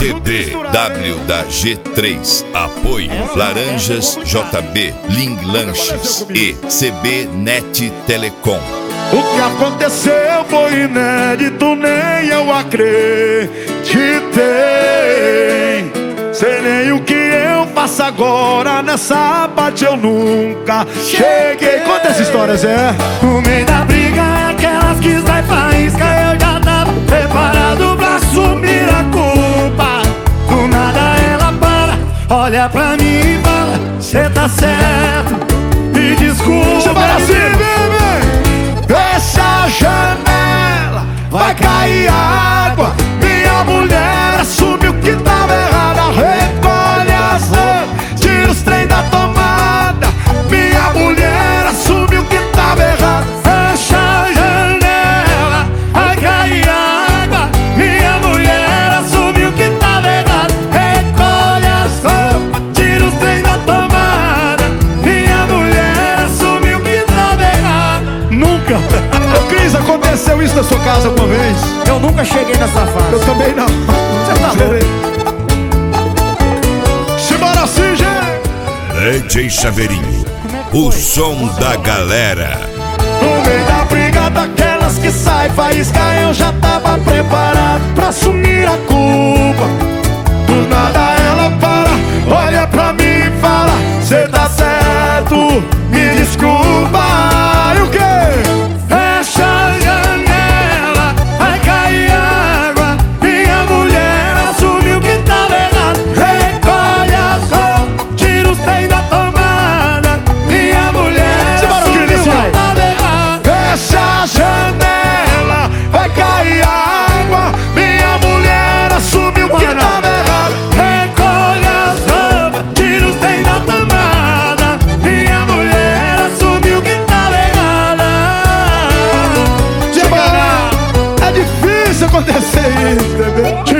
CDW da G3. Apoio Laranjas JB, Ling Lanches e CB Net Telecom. O que aconteceu foi inédito, nem eu acreditei. Sei nem o que eu faço agora, nessa parte eu nunca cheguei. Conta essa história, Zé. No meio da briga é aquelas que sai faísca. Eu já tava preparado pra assumir a culpa. Do nada ela para, olha pra mim e fala: cê tá certo, me desculpa. Você vai assim, bebê. Fecha a janela, vai cair água. Minha mulher assumiu que tava errada. Recolhe as roupas, tira os trem da tomada. Minha mulher assumiu que tava errada. Fecha a janela, vai cair água. Minha mulher assumiu que tava errado. Recolhe as roupas, tira os trem da tomada. Minha mulher assumiu que tava errado. Nunca. Ô Cris, aconteceu isso na sua casa uma vez? Eu nunca cheguei nessa fase. Eu também não. Você tá louco? Simbora assim, gente. DJ Chaveirinho, o som da galera. No meio da briga daquelas que sai faísca, eu já tava preparado pra assumir a culpa. Do nada ela para, olha pra mim e fala: cê tá certo, me desculpa. E o quê? Fecha a janela, vai cair água. Minha mulher assumiu que tava errado. Recolhe as roupas, tira os trem da tomada. Minha mulher assumiu que tava errado. Fecha a janela, vai cair água. Minha mulher assumiu que tava errado. Recolhe as roupas, tira os trem da tomada. Minha mulher assumiu que tava errada. É difícil acontecer isso, bebê.